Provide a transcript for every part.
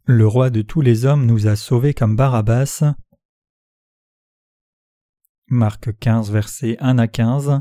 Le roi de tous les hommes nous a sauvés comme Barabbas. Marc 15, versets 1 à 15.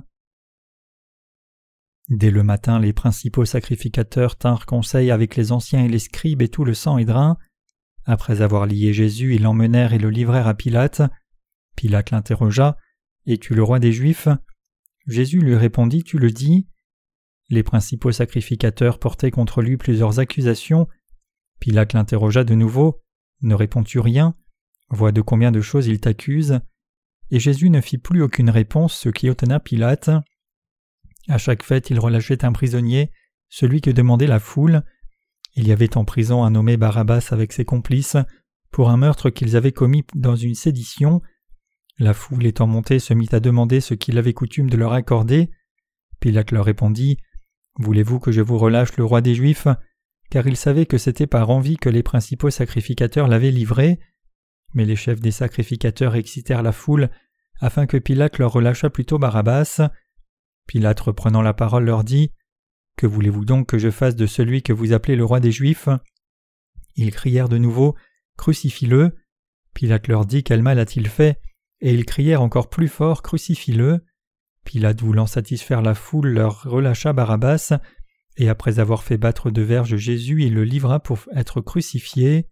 Dès le matin, les principaux sacrificateurs tinrent conseil avec les anciens et les scribes et tout le Sanhédrin. Après avoir lié Jésus, ils l'emmenèrent et le livrèrent à Pilate. Pilate l'interrogea « Es-tu le roi des Juifs ?» Jésus lui répondit « Tu le dis ». Les principaux sacrificateurs portaient contre lui plusieurs accusations. Pilate l'interrogea de nouveau « Ne réponds-tu rien ? Vois de combien de choses il t'accuse ?» Et Jésus ne fit plus aucune réponse, ce qui étonna Pilate. À chaque fête, il relâchait un prisonnier, celui que demandait la foule. Il y avait en prison un nommé Barabbas avec ses complices, pour un meurtre qu'ils avaient commis dans une sédition. La foule étant montée se mit à demander ce qu'il avait coutume de leur accorder. Pilate leur répondit « Voulez-vous que je vous relâche le roi des Juifs ?» Car il savait que c'était par envie que les principaux sacrificateurs l'avaient livré. Mais les chefs des sacrificateurs excitèrent la foule, afin que Pilate leur relâchât plutôt Barabbas. Pilate, reprenant la parole, leur dit « Que voulez-vous donc que je fasse de celui que vous appelez le roi des Juifs ?» Ils crièrent de nouveau « Crucifie-le !» Pilate leur dit « Quel mal a-t-il fait ?» Et ils crièrent encore plus fort « Crucifie-le !» Pilate, voulant satisfaire la foule, leur relâcha Barabbas, et après avoir fait battre de verges Jésus, il le livra pour être crucifié.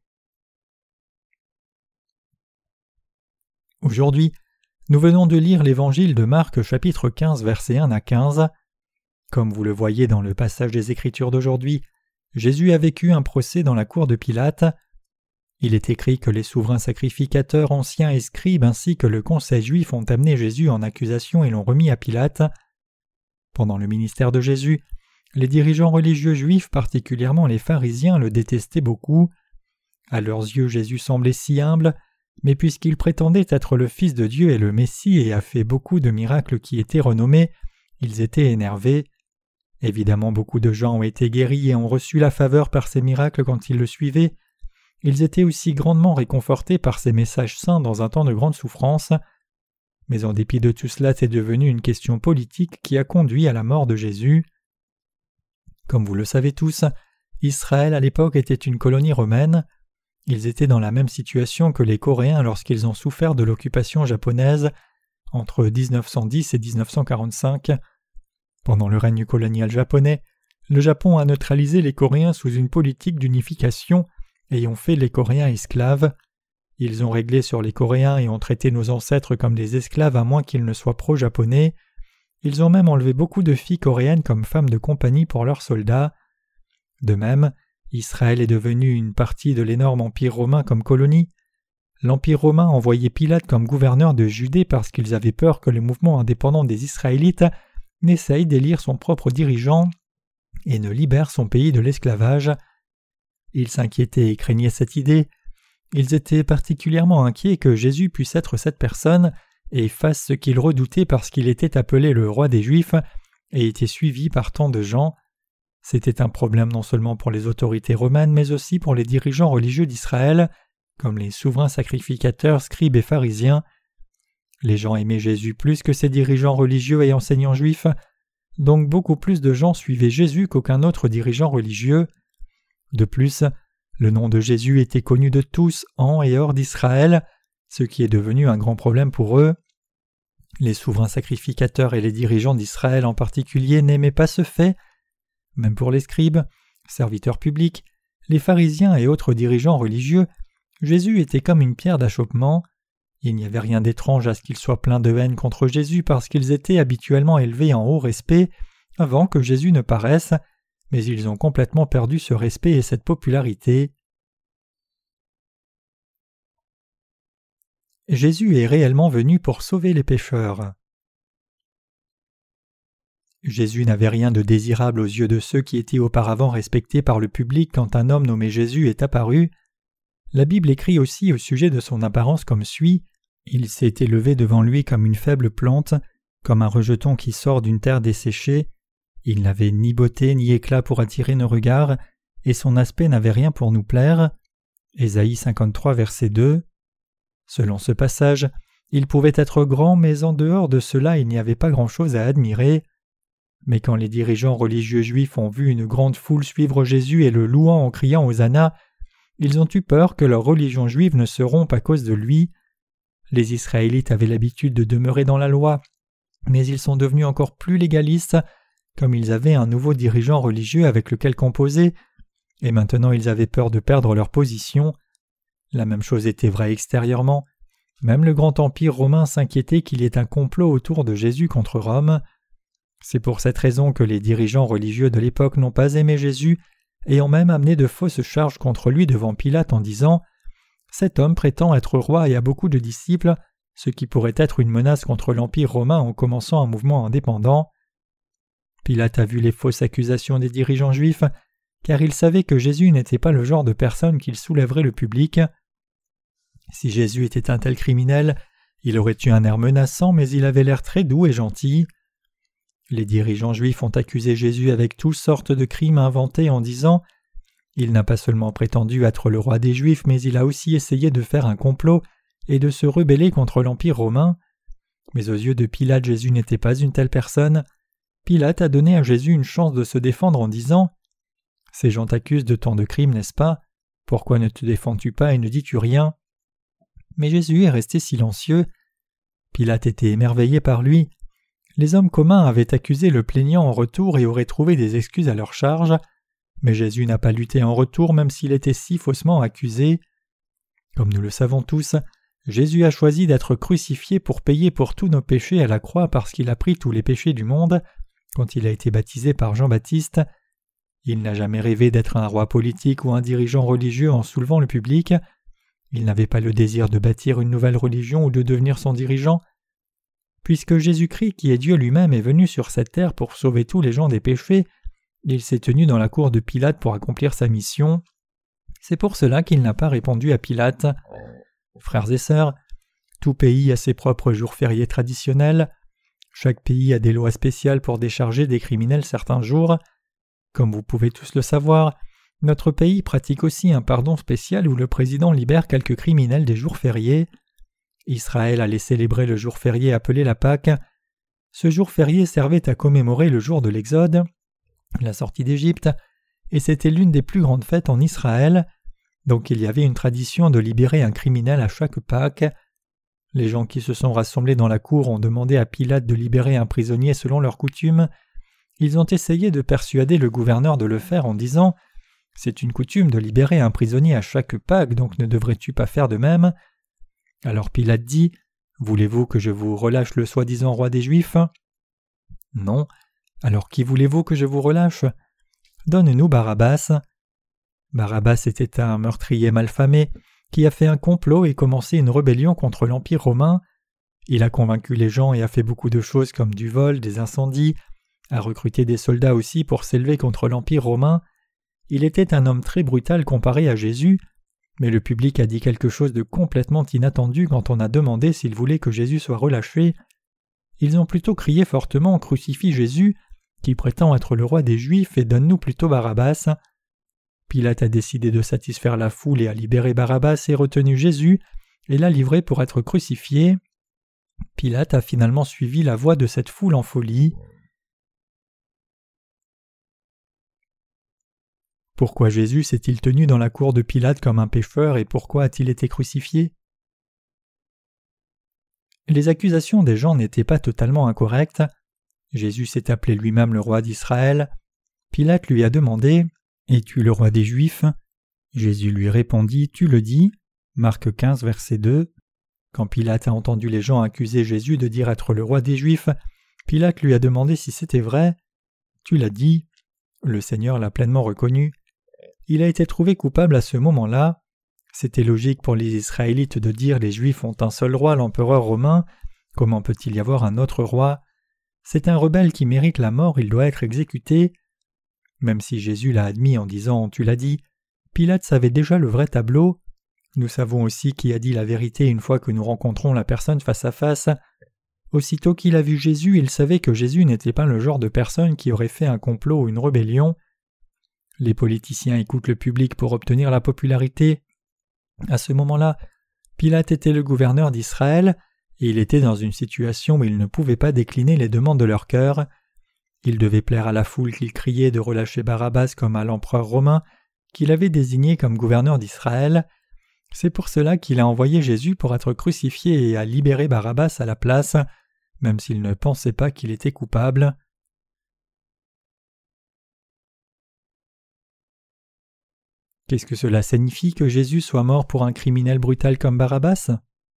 Aujourd'hui, nous venons de lire l'évangile de Marc chapitre 15 versets 1 à 15. Comme vous le voyez dans le passage des Écritures d'aujourd'hui, Jésus a vécu un procès dans la cour de Pilate. Il est écrit que les souverains sacrificateurs, anciens et scribes ainsi que le conseil juif ont amené Jésus en accusation et l'ont remis à Pilate. Pendant le ministère de Jésus, les dirigeants religieux juifs, particulièrement les pharisiens, le détestaient beaucoup. À leurs yeux, Jésus semblait si humble, mais puisqu'il prétendait être le Fils de Dieu et le Messie et a fait beaucoup de miracles qui étaient renommés, ils étaient énervés. Évidemment, beaucoup de gens ont été guéris et ont reçu la faveur par ces miracles quand ils le suivaient. Ils étaient aussi grandement réconfortés par ces messages saints dans un temps de grande souffrance. Mais en dépit de tout cela, c'est devenu une question politique qui a conduit à la mort de Jésus. Comme vous le savez tous, Israël à l'époque était une colonie romaine. Ils étaient dans la même situation que les Coréens lorsqu'ils ont souffert de l'occupation japonaise entre 1910 et 1945. Pendant le règne colonial japonais, le Japon a neutralisé les Coréens sous une politique d'unification et ont fait les Coréens esclaves. Ils ont réglé sur les Coréens et ont traité nos ancêtres comme des esclaves à moins qu'ils ne soient pro-japonais. Ils ont même enlevé beaucoup de filles coréennes comme femmes de compagnie pour leurs soldats. De même, Israël est devenu une partie de l'énorme empire romain comme colonie. L'empire romain envoyait Pilate comme gouverneur de Judée parce qu'ils avaient peur que le mouvement indépendant des Israélites n'essaye d'élire son propre dirigeant et ne libère son pays de l'esclavage. Ils s'inquiétaient et craignaient cette idée. Ils étaient particulièrement inquiets que Jésus puisse être cette personne et fasse ce qu'ils redoutaient parce qu'il était appelé le roi des Juifs et était suivi par tant de gens. C'était un problème non seulement pour les autorités romaines mais aussi pour les dirigeants religieux d'Israël, comme les souverains sacrificateurs, scribes et pharisiens. Les gens aimaient Jésus plus que ces dirigeants religieux et enseignants juifs, donc beaucoup plus de gens suivaient Jésus qu'aucun autre dirigeant religieux. De plus, le nom de Jésus était connu de tous en et hors d'Israël, ce qui est devenu un grand problème pour eux. Les souverains sacrificateurs et les dirigeants d'Israël en particulier n'aimaient pas ce fait. Même pour les scribes, serviteurs publics, les pharisiens et autres dirigeants religieux, Jésus était comme une pierre d'achoppement. Il n'y avait rien d'étrange à ce qu'ils soient pleins de haine contre Jésus parce qu'ils étaient habituellement élevés en haut respect avant que Jésus ne paraisse, mais ils ont complètement perdu ce respect et cette popularité. Jésus est réellement venu pour sauver les pécheurs. Jésus n'avait rien de désirable aux yeux de ceux qui étaient auparavant respectés par le public quand un homme nommé Jésus est apparu. La Bible écrit aussi au sujet de son apparence comme suit : « Il s'est élevé devant lui comme une faible plante, comme un rejeton qui sort d'une terre desséchée. Il n'avait ni beauté ni éclat pour attirer nos regards, et son aspect n'avait rien pour nous plaire. » Ésaïe 53, verset 2. Selon ce passage, il pouvait être grand, mais en dehors de cela il n'y avait pas grand-chose à admirer. Mais quand les dirigeants religieux juifs ont vu une grande foule suivre Jésus et le louant en criant Hosanna, Ils ont eu peur que leur religion juive ne se rompe à cause de lui. Les Israélites avaient l'habitude de demeurer dans la loi, mais ils sont devenus encore plus légalistes, comme ils avaient un nouveau dirigeant religieux avec lequel composer, et maintenant ils avaient peur de perdre leur position. La même chose était vraie extérieurement. Même le grand empire romain s'inquiétait qu'il y ait un complot autour de Jésus contre Rome. C'est pour cette raison que les dirigeants religieux de l'époque n'ont pas aimé Jésus et ont même amené de fausses charges contre lui devant Pilate en disant « Cet homme prétend être roi et a beaucoup de disciples, ce qui pourrait être une menace contre l'empire romain en commençant un mouvement indépendant. » Pilate a vu les fausses accusations des dirigeants juifs, car il savait que Jésus n'était pas le genre de personne qu'il soulèverait le public. Si Jésus était un tel criminel, il aurait eu un air menaçant, mais il avait l'air très doux et gentil. Les dirigeants juifs ont accusé Jésus avec toutes sortes de crimes inventés en disant « Il n'a pas seulement prétendu être le roi des Juifs, mais il a aussi essayé de faire un complot et de se rebeller contre l'Empire romain. » Mais aux yeux de Pilate, Jésus n'était pas une telle personne. Pilate a donné à Jésus une chance de se défendre en disant « Ces gens t'accusent de tant de crimes, n'est-ce pas? Pourquoi ne te défends-tu pas et ne dis-tu rien ?» Mais Jésus est resté silencieux. Pilate était émerveillé par lui. Les hommes communs avaient accusé le plaignant en retour et auraient trouvé des excuses à leur charge, mais Jésus n'a pas lutté en retour même s'il était si faussement accusé. Comme nous le savons tous, Jésus a choisi d'être crucifié pour payer pour tous nos péchés à la croix parce qu'il a pris tous les péchés du monde quand il a été baptisé par Jean-Baptiste. Il n'a jamais rêvé d'être un roi politique ou un dirigeant religieux en soulevant le public. Il n'avait pas le désir de bâtir une nouvelle religion ou de devenir son dirigeant. Puisque Jésus-Christ, qui est Dieu lui-même, est venu sur cette terre pour sauver tous les gens des péchés, il s'est tenu dans la cour de Pilate pour accomplir sa mission. C'est pour cela qu'il n'a pas répondu à Pilate. Frères et sœurs, tout pays a ses propres jours fériés traditionnels. Chaque pays a des lois spéciales pour décharger des criminels certains jours. Comme vous pouvez tous le savoir, notre pays pratique aussi un pardon spécial où le président libère quelques criminels des jours fériés. Israël allait célébrer le jour férié appelé la Pâque. Ce jour férié servait à commémorer le jour de l'Exode, la sortie d'Égypte, et c'était l'une des plus grandes fêtes en Israël, donc il y avait une tradition de libérer un criminel à chaque Pâque. Les gens qui se sont rassemblés dans la cour ont demandé à Pilate de libérer un prisonnier selon leur coutume. Ils ont essayé de persuader le gouverneur de le faire en disant « C'est une coutume de libérer un prisonnier à chaque Pâque, donc ne devrais-tu pas faire de même ?» Alors Pilate dit « Voulez-vous que je vous relâche le soi-disant roi des Juifs ?» Non. Alors qui voulez-vous que je vous relâche ? Donne-nous Barabbas. Barabbas était un meurtrier malfamé qui a fait un complot et commencé une rébellion contre l'Empire romain. Il a convaincu les gens et a fait beaucoup de choses comme du vol, des incendies, a recruté des soldats aussi pour s'élever contre l'Empire romain. Il était un homme très brutal comparé à Jésus, mais le public a dit quelque chose de complètement inattendu quand on a demandé s'il voulait que Jésus soit relâché. Ils ont plutôt crié fortement « Crucifie Jésus !» qui prétend être le roi des Juifs et donne-nous plutôt Barabbas. Pilate a décidé de satisfaire la foule et a libéré Barabbas et retenu Jésus et l'a livré pour être crucifié. Pilate a finalement suivi la voie de cette foule en folie. Pourquoi Jésus s'est-il tenu dans la cour de Pilate comme un pécheur et pourquoi a-t-il été crucifié ? Les accusations des gens n'étaient pas totalement incorrectes. Jésus s'est appelé lui-même le roi d'Israël. Pilate lui a demandé « Es-tu le roi des Juifs ?» Jésus lui répondit « Tu le dis » Marc 15, verset 2. Quand Pilate a entendu les gens accuser Jésus de dire être le roi des Juifs, Pilate lui a demandé si c'était vrai. « Tu l'as dit » Le Seigneur l'a pleinement reconnu. Il a été trouvé coupable à ce moment-là. C'était logique pour les Israélites de dire « Les Juifs ont un seul roi, l'empereur romain. Comment peut-il y avoir un autre roi ?» C'est un rebelle qui mérite la mort, il doit être exécuté. Même si Jésus l'a admis en disant « Tu l'as dit », Pilate savait déjà le vrai tableau. Nous savons aussi qui a dit la vérité une fois que nous rencontrons la personne face à face. Aussitôt qu'il a vu Jésus, il savait que Jésus n'était pas le genre de personne qui aurait fait un complot ou une rébellion. Les politiciens écoutent le public pour obtenir la popularité. À ce moment-là, Pilate était le gouverneur d'Israël et il était dans une situation où il ne pouvait pas décliner les demandes de leur cœur. Il devait plaire à la foule qu'il criait de relâcher Barabbas comme à l'empereur romain, qu'il avait désigné comme gouverneur d'Israël. C'est pour cela qu'il a envoyé Jésus pour être crucifié et a libéré Barabbas à la place, même s'il ne pensait pas qu'il était coupable. Qu'est-ce que cela signifie que Jésus soit mort pour un criminel brutal comme Barabbas ?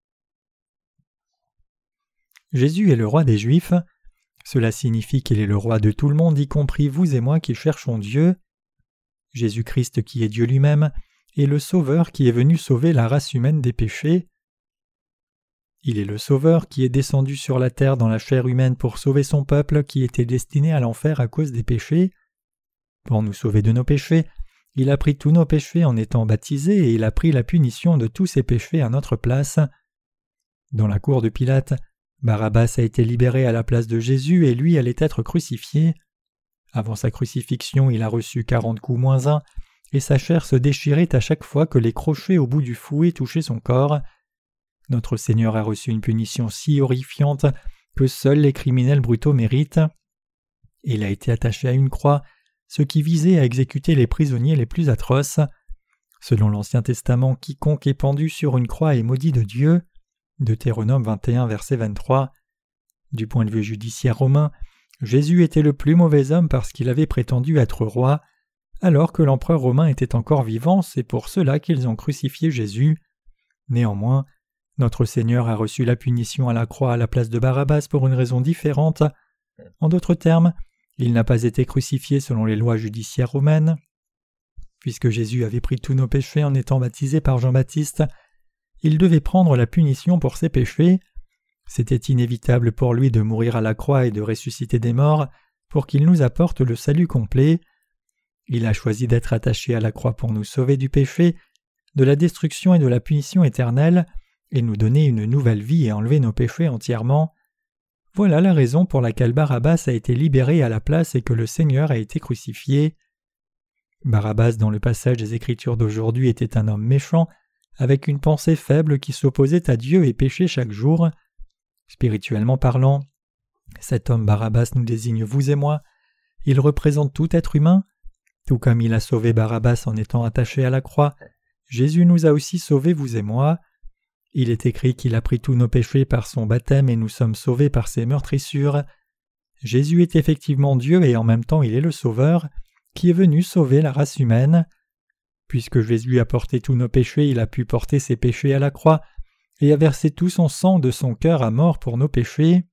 Jésus est le roi des Juifs. Cela signifie qu'il est le roi de tout le monde, y compris vous et moi qui cherchons Dieu. Jésus-Christ, qui est Dieu lui-même, est le Sauveur qui est venu sauver la race humaine des péchés. Il est le Sauveur qui est descendu sur la terre dans la chair humaine pour sauver son peuple qui était destiné à l'enfer à cause des péchés. Pour nous sauver de nos péchés, il a pris tous nos péchés en étant baptisé et il a pris la punition de tous ses péchés à notre place. Dans la cour de Pilate, Barabbas a été libéré à la place de Jésus et lui allait être crucifié. Avant sa crucifixion, il a reçu 40 coups moins 1 et sa chair se déchirait à chaque fois que les crochets au bout du fouet touchaient son corps. Notre Seigneur a reçu une punition si horrifiante que seuls les criminels brutaux méritent. Il a été attaché à une croix, ce qui visait à exécuter les prisonniers les plus atroces. Selon l'Ancien Testament, quiconque est pendu sur une croix est maudit de Dieu. Deutéronome 21, verset 23. Du point de vue judiciaire romain, Jésus était le plus mauvais homme parce qu'il avait prétendu être roi, alors que l'empereur romain était encore vivant, c'est pour cela qu'ils ont crucifié Jésus. Néanmoins, notre Seigneur a reçu la punition à la croix à la place de Barabbas pour une raison différente. En d'autres termes, il n'a pas été crucifié selon les lois judiciaires romaines. Puisque Jésus avait pris tous nos péchés en étant baptisé par Jean-Baptiste, il devait prendre la punition pour ses péchés. C'était inévitable pour lui de mourir à la croix et de ressusciter des morts pour qu'il nous apporte le salut complet. Il a choisi d'être attaché à la croix pour nous sauver du péché, de la destruction et de la punition éternelle, et nous donner une nouvelle vie et enlever nos péchés entièrement. Voilà la raison pour laquelle Barabbas a été libéré à la place et que le Seigneur a été crucifié. Barabbas, dans le passage des Écritures d'aujourd'hui, était un homme méchant, avec une pensée faible qui s'opposait à Dieu et péchait chaque jour. Spirituellement parlant, cet homme Barabbas nous désigne vous et moi. Il représente tout être humain. Tout comme il a sauvé Barabbas en étant attaché à la croix, Jésus nous a aussi sauvés vous et moi. Il est écrit qu'il a pris tous nos péchés par son baptême et nous sommes sauvés par ses meurtrissures. Jésus est effectivement Dieu et en même temps il est le Sauveur, qui est venu sauver la race humaine. Puisque Jésus a porté tous nos péchés, il a pu porter ses péchés à la croix et a versé tout son sang de son cœur à mort pour nos péchés.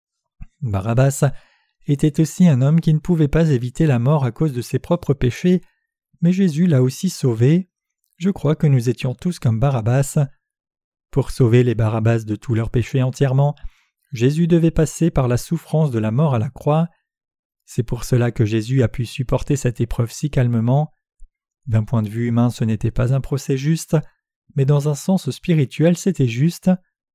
Barabbas était aussi un homme qui ne pouvait pas éviter la mort à cause de ses propres péchés, mais Jésus l'a aussi sauvé. Je crois que nous étions tous comme Barabbas. Pour sauver les Barabbas de tous leurs péchés entièrement, Jésus devait passer par la souffrance de la mort à la croix. C'est pour cela que Jésus a pu supporter cette épreuve si calmement. D'un point de vue humain, ce n'était pas un procès juste, mais dans un sens spirituel, c'était juste.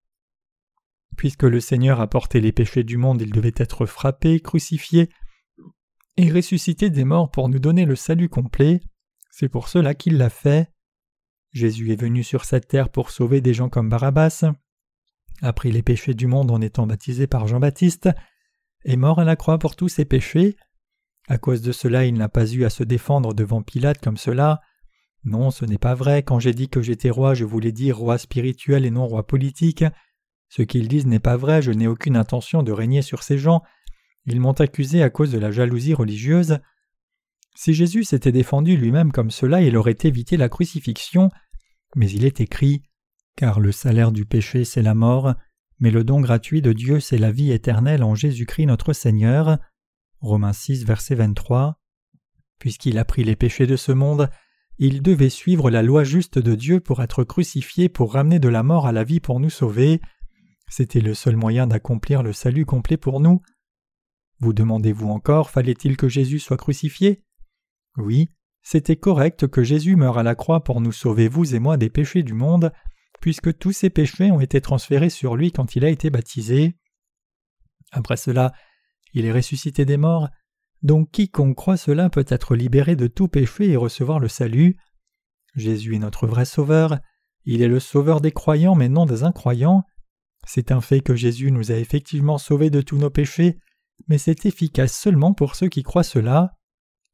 Puisque le Seigneur a porté les péchés du monde, il devait être frappé, crucifié et ressuscité des morts pour nous donner le salut complet. C'est pour cela qu'il l'a fait. Jésus est venu sur cette terre pour sauver des gens comme Barabbas, a pris les péchés du monde en étant baptisé par Jean-Baptiste, est mort à la croix pour tous ses péchés. À cause de cela, il n'a pas eu à se défendre devant Pilate comme cela. Non, ce n'est pas vrai. Quand j'ai dit que j'étais roi, je voulais dire roi spirituel et non roi politique. Ce qu'ils disent n'est pas vrai, je n'ai aucune intention de régner sur ces gens. Ils m'ont accusé à cause de la jalousie religieuse. Si Jésus s'était défendu lui-même comme cela, il aurait évité la crucifixion. Mais il est écrit « Car le salaire du péché, c'est la mort, mais le don gratuit de Dieu, c'est la vie éternelle en Jésus-Christ notre Seigneur. » Romains 6, verset 23. Puisqu'il a pris les péchés de ce monde, il devait suivre la loi juste de Dieu pour être crucifié pour ramener de la mort à la vie pour nous sauver. C'était le seul moyen d'accomplir le salut complet pour nous. Vous demandez-vous encore, fallait-il que Jésus soit crucifié ? Oui, c'était correct que Jésus meure à la croix pour nous sauver vous et moi des péchés du monde, puisque tous ces péchés ont été transférés sur lui quand il a été baptisé. Après cela, il est ressuscité des morts, donc quiconque croit cela peut être libéré de tout péché et recevoir le salut. Jésus est notre vrai sauveur, il est le sauveur des croyants mais non des incroyants. C'est un fait que Jésus nous a effectivement sauvés de tous nos péchés, mais c'est efficace seulement pour ceux qui croient cela.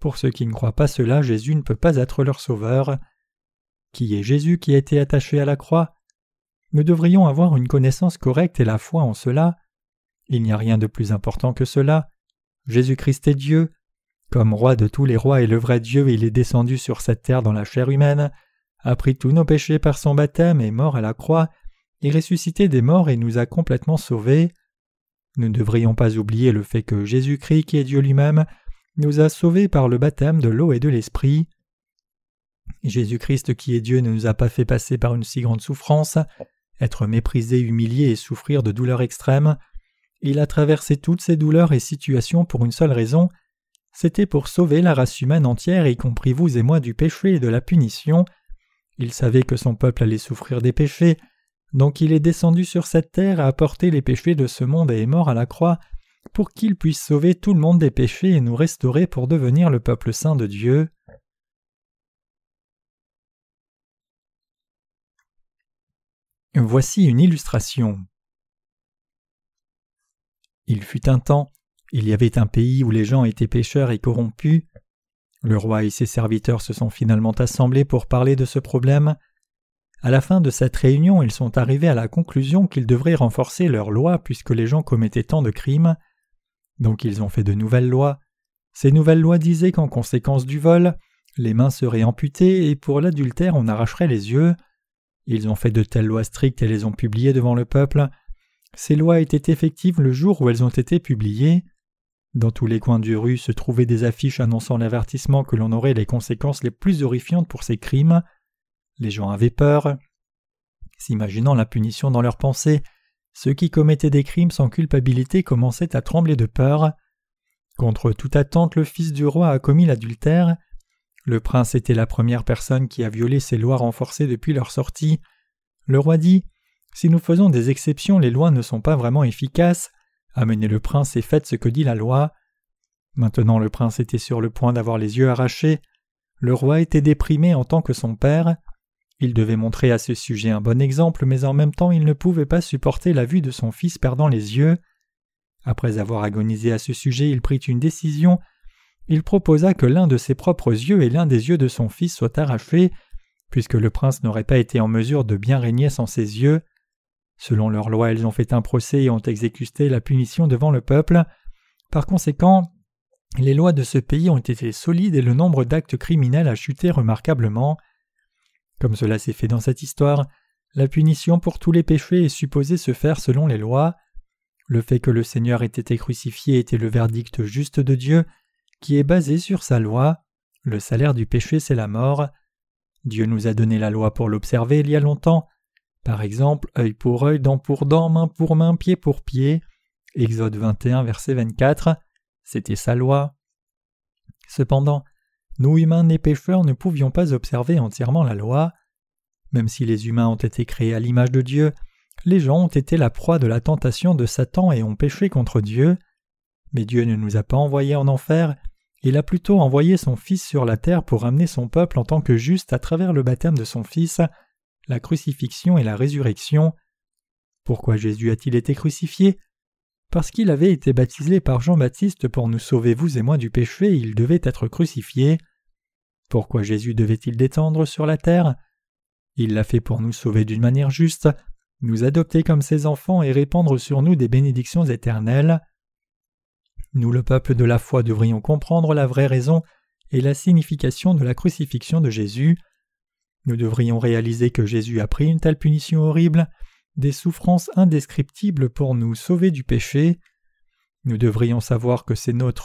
Pour ceux qui ne croient pas cela, Jésus ne peut pas être leur sauveur. Qui est Jésus qui a été attaché à la croix? Nous devrions avoir une connaissance correcte et la foi en cela. Il n'y a rien de plus important que cela. Jésus-Christ est Dieu. Comme roi de tous les rois et le vrai Dieu, il est descendu sur cette terre dans la chair humaine, a pris tous nos péchés par son baptême, est mort à la croix, est ressuscité des morts et nous a complètement sauvés. Nous ne devrions pas oublier le fait que Jésus-Christ, qui est Dieu lui-même, nous a sauvés par le baptême de l'eau et de l'Esprit. Jésus-Christ, qui est Dieu, ne nous a pas fait passer par une si grande souffrance, être méprisé, humilié et souffrir de douleurs extrêmes. Il a traversé toutes ces douleurs et situations pour une seule raison, c'était pour sauver la race humaine entière, y compris vous et moi, du péché et de la punition. Il savait que son peuple allait souffrir des péchés, donc il est descendu sur cette terre, a apporté les péchés de ce monde et est mort à la croix, pour qu'il puisse sauver tout le monde des péchés et nous restaurer pour devenir le peuple saint de Dieu. Voici une illustration. Il fut un temps, il y avait un pays où les gens étaient pécheurs et corrompus. Le roi et ses serviteurs se sont finalement assemblés pour parler de ce problème. À la fin de cette réunion, ils sont arrivés à la conclusion qu'ils devraient renforcer leurs lois puisque les gens commettaient tant de crimes. Donc ils ont fait de nouvelles lois. Ces nouvelles lois disaient qu'en conséquence du vol, les mains seraient amputées et pour l'adultère on arracherait les yeux. Ils ont fait de telles lois strictes et les ont publiées devant le peuple. Ces lois étaient effectives le jour où elles ont été publiées. Dans tous les coins de rue se trouvaient des affiches annonçant l'avertissement que l'on aurait les conséquences les plus horrifiantes pour ces crimes. Les gens avaient peur. S'imaginant la punition dans leurs pensées, ceux qui commettaient des crimes sans culpabilité commençaient à trembler de peur. Contre toute attente, le fils du roi a commis l'adultère. Le prince était la première personne qui a violé ces lois renforcées depuis leur sortie. Le roi dit « Si nous faisons des exceptions, les lois ne sont pas vraiment efficaces. Amenez le prince et faites ce que dit la loi. » Maintenant le prince était sur le point d'avoir les yeux arrachés. Le roi était déprimé en tant que son père. Il devait montrer à ce sujet un bon exemple, mais en même temps il ne pouvait pas supporter la vue de son fils perdant les yeux. Après avoir agonisé à ce sujet, il prit une décision. Il proposa que l'un de ses propres yeux et l'un des yeux de son fils soient arrachés, puisque le prince n'aurait pas été en mesure de bien régner sans ses yeux. Selon leur loi, ils ont fait un procès et ont exécuté la punition devant le peuple. Par conséquent, les lois de ce pays ont été solides et le nombre d'actes criminels a chuté remarquablement. Comme cela s'est fait dans cette histoire, la punition pour tous les péchés est supposée se faire selon les lois. Le fait que le Seigneur ait été crucifié était le verdict juste de Dieu, qui est basé sur sa loi. Le salaire du péché, c'est la mort. Dieu nous a donné la loi pour l'observer il y a longtemps. Par exemple, œil pour œil, dent pour dent, main pour main, pied pour pied. Exode 21, verset 24. C'était sa loi. Cependant, nous humains nés pécheurs ne pouvions pas observer entièrement la loi. Même si les humains ont été créés à l'image de Dieu, les gens ont été la proie de la tentation de Satan et ont péché contre Dieu. Mais Dieu ne nous a pas envoyés en enfer, il a plutôt envoyé son Fils sur la terre pour amener son peuple en tant que juste à travers le baptême de son Fils, la crucifixion et la résurrection. Pourquoi Jésus a-t-il été crucifié? Parce qu'il avait été baptisé par Jean-Baptiste pour nous sauver vous et moi du péché, il devait être crucifié. Pourquoi Jésus devait-il descendre sur la terre? Il l'a fait pour nous sauver d'une manière juste, nous adopter comme ses enfants et répandre sur nous des bénédictions éternelles. Nous, le peuple de la foi, devrions comprendre la vraie raison et la signification de la crucifixion de Jésus. Nous devrions réaliser que Jésus a pris une telle punition horrible, des souffrances indescriptibles pour nous sauver du péché. Nous devrions savoir que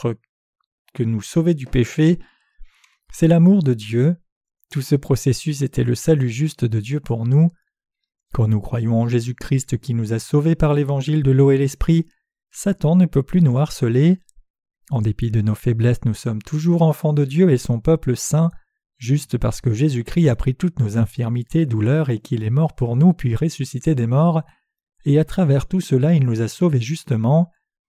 que nous sauver du péché, c'est l'amour de Dieu. Tout ce processus était le salut juste de Dieu pour nous. Quand nous croyons en Jésus-Christ qui nous a sauvés par l'évangile de l'eau et l'esprit, Satan ne peut plus nous harceler. En dépit de nos faiblesses, nous sommes toujours enfants de Dieu et son peuple saint, juste parce que Jésus-Christ a pris toutes nos infirmités, douleurs et qu'il est mort pour nous puis ressuscité des morts, et à travers tout cela il nous a sauvés justement.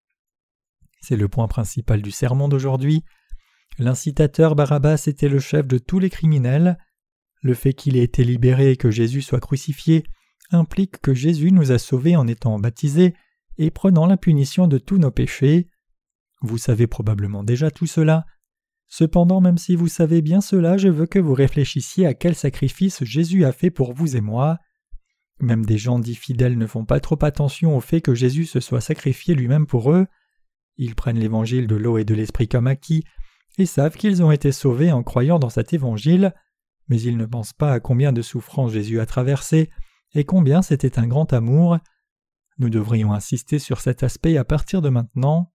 C'est le point principal du sermon d'aujourd'hui. L'incitateur Barabbas était le chef de tous les criminels. Le fait qu'il ait été libéré et que Jésus soit crucifié implique que Jésus nous a sauvés en étant baptisés et prenant la punition de tous nos péchés. Vous savez probablement déjà tout cela. Cependant, même si vous savez bien cela, je veux que vous réfléchissiez à quel sacrifice Jésus a fait pour vous et moi. Même des gens dits fidèles ne font pas trop attention au fait que Jésus se soit sacrifié lui-même pour eux. Ils prennent l'évangile de l'eau et de l'esprit comme acquis et savent qu'ils ont été sauvés en croyant dans cet évangile, mais ils ne pensent pas à combien de souffrances Jésus a traversées et combien c'était un grand amour. Nous devrions insister sur cet aspect à partir de maintenant.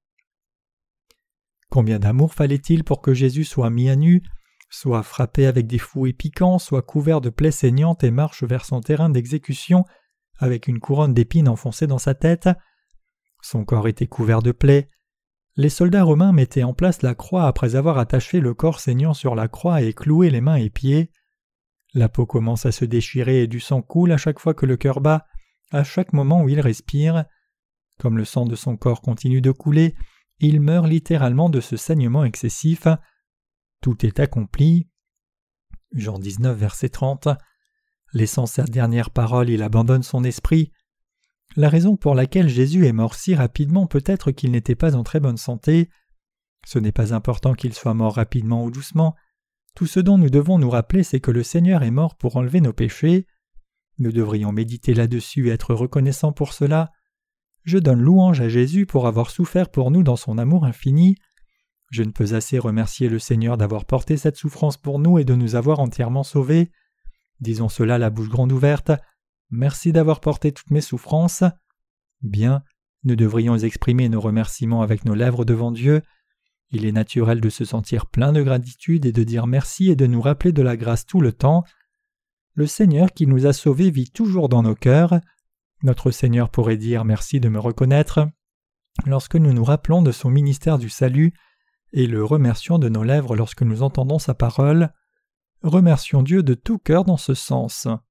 Combien d'amour fallait-il pour que Jésus soit mis à nu, soit frappé avec des fouets piquants, soit couvert de plaies saignantes et marche vers son terrain d'exécution avec une couronne d'épines enfoncée dans sa tête? Son corps était couvert de plaies. Les soldats romains mettaient en place la croix après avoir attaché le corps saignant sur la croix et cloué les mains et pieds. La peau commence à se déchirer et du sang coule à chaque fois que le cœur bat, à chaque moment où il respire. Comme le sang de son corps continue de couler, il meurt littéralement de ce saignement excessif. Tout est accompli. Jean 19, verset 30. Laissant sa dernière parole, il abandonne son esprit. La raison pour laquelle Jésus est mort si rapidement peut être qu'il n'était pas en très bonne santé. Ce n'est pas important qu'il soit mort rapidement ou doucement. Tout ce dont nous devons nous rappeler, c'est que le Seigneur est mort pour enlever nos péchés. Nous devrions méditer là-dessus et être reconnaissants pour cela. Je donne louange à Jésus pour avoir souffert pour nous dans son amour infini. Je ne peux assez remercier le Seigneur d'avoir porté cette souffrance pour nous et de nous avoir entièrement sauvés. Disons cela la bouche grande ouverte. Merci d'avoir porté toutes mes souffrances. Bien, nous devrions exprimer nos remerciements avec nos lèvres devant Dieu. Il est naturel de se sentir plein de gratitude et de dire merci et de nous rappeler de la grâce tout le temps. Le Seigneur qui nous a sauvés vit toujours dans nos cœurs. Notre Seigneur pourrait dire merci de me reconnaître lorsque nous nous rappelons de son ministère du salut et le remercions de nos lèvres lorsque nous entendons sa parole. Remercions Dieu de tout cœur dans ce sens.